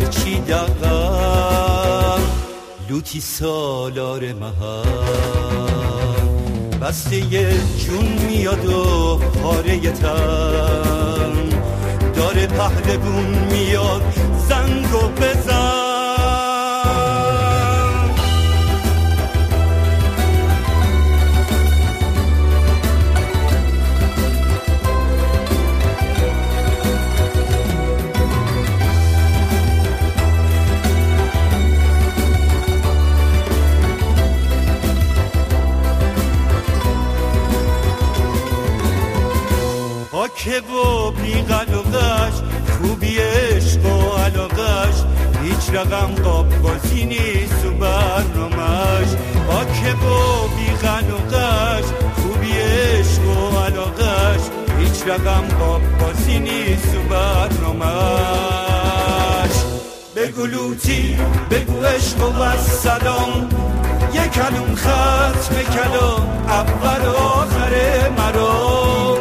هرچی دقم لوتی سالار محل بسته جون میاد و پاره تن داره پهلوون میاد زنگو بزن که و بیغل و غش خوبی عشق و علاقش هیچ رقم قاب بازی نیست و برنامش با که و بیغل و غش خوبی عشق و علاقش هیچ رقم قاب بازی نیست و برنامش بگو لوتی بگو عشق و سلام یک کلوم ختم کلام اول و آخر مرام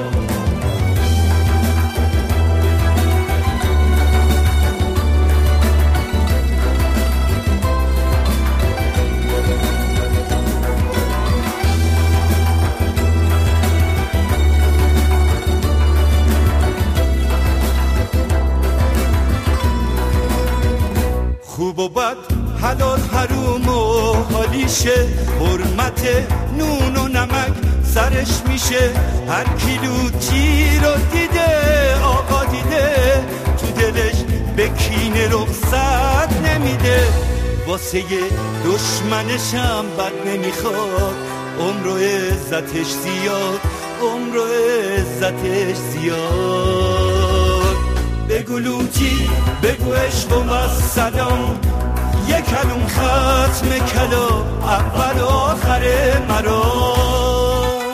خوب و بد حلال حروم و حالیشه حرمت نون و نمک سرش میشه هر کیلوتی رو دیده آقا دیده تو دلش به کینه رخصت نمیده واسه دشمنشم بد نمیخواد عمر و عزتش زیاد عمر و عزتش زیاد بگو لوتی بگو عشق و سلام یک کلوم ختم کلام اول و آخر مرام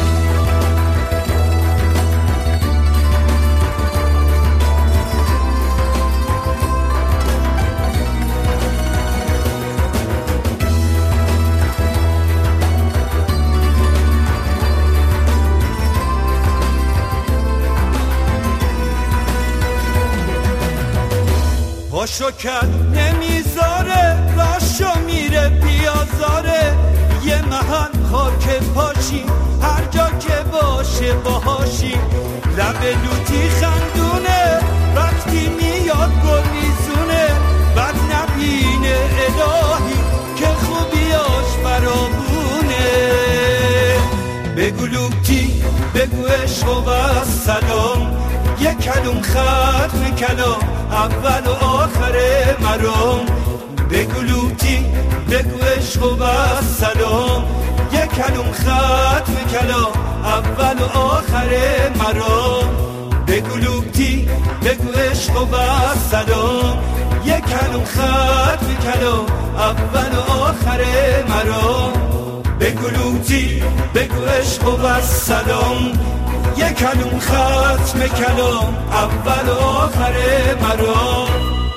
پاشو کد نمیذاره راشو میره بیازاره یه محل خاک پاشی هر جا که باشه باهاشی لب لوتی خندونه وقتی میاد گلیزونه بد نبینه الهی که خوبیاش برابونه بگو لوتی بگو عشق و سلام یک کلوم ختم کلام اول و آخر مرام بگو لوتی بگو عشق و سلام یک کلوم ختم کلام اول و آخر مرام بگو لوتی بگو عشق و سلام یک کلوم ختم کلام اول و آخر مرام بگو لوتی بگو عشق و سلام یک کلوم ختم کلام اول و آخر مرام